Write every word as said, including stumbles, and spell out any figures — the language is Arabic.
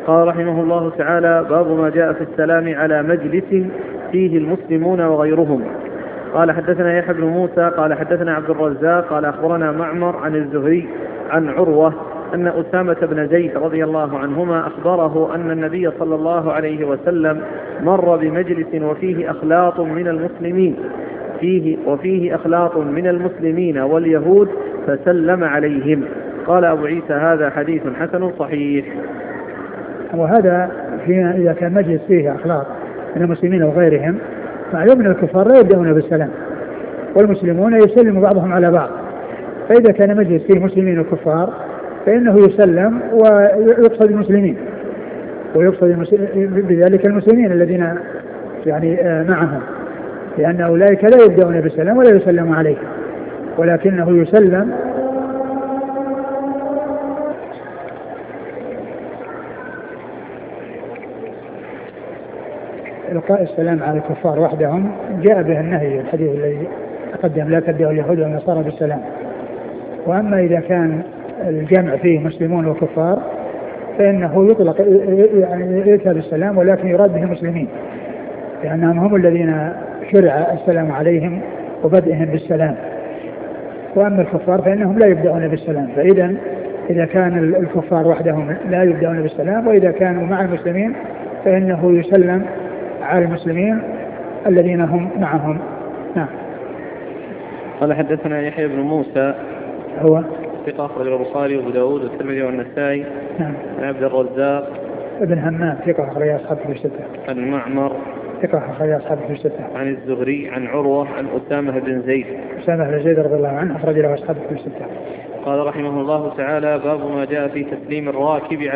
قال رحمه الله تعالى: باب ما جاء في السلام على مجلس فيه المسلمون وغيرهم. قال حدثنا يحيى بن موسى قال حدثنا عبد الرزاق قال أخبرنا معمر عن الزهري عن عروة أن أسامة بن زيد رضي الله عنهما أخبره أن النبي صلى الله عليه وسلم مر بمجلس وفيه أخلاط من المسلمين فيه وفيه أخلاط من المسلمين واليهود فسلم عليهم. قال أبو عيسى: هذا حديث حسن صحيح. وهذا في إذا كان مجلس فيه أخلاط من المسلمين وغيرهم، معلوم أن الكفار لا يبدأون بالسلام والمسلمون يسلم بعضهم على بعض، فإذا كان مجلس فيه مسلمين وكفار فإنه يسلم ويقصد المسلمين، ويقصد بذلك المسلمين الذين يعني معهم، لأن أولئك لا يبدأون بالسلام ولا يسلم عليه، ولكنه يسلم إلقاء السلام على الكفار وحدهم. جاء به النهي الحديث الذي تقدم: لا تبدأ اليهود والنصارى بالسلام. وأما إذا كان الجمع فيه مسلمون وكفار فإنه يطلق يعني إيتاء بالسلام، ولكن يراد به المسلمين، لأنهم هم الذين شرع السلام عليهم وبدئهم بالسلام. وأما الكفار فإنهم لا يبدأون بالسلام. فإذا إذا كان الكفار وحدهم لا يبدأون بالسلام، وإذا كانوا مع المسلمين فإنه يسلم على المسلمين الذين هم معهم. نعم. قال حدثنا يحيى بن موسى هو ثقة أخرج البخاري وأبو داود والترمذي والنسائي. نعم. عن عبد الرزاق ابن همام ثقة أخرج أصحابه في الستة. عن معمر ثقة أخرج أصحابه في الستة. عن الزهري عن عروة عن أسامة بن زيد أسامة بن زيد رضي الله عنه أخرج له أصحابه في الستة. قال رحمه الله تعالى: باب ما جاء في تسليم الراكب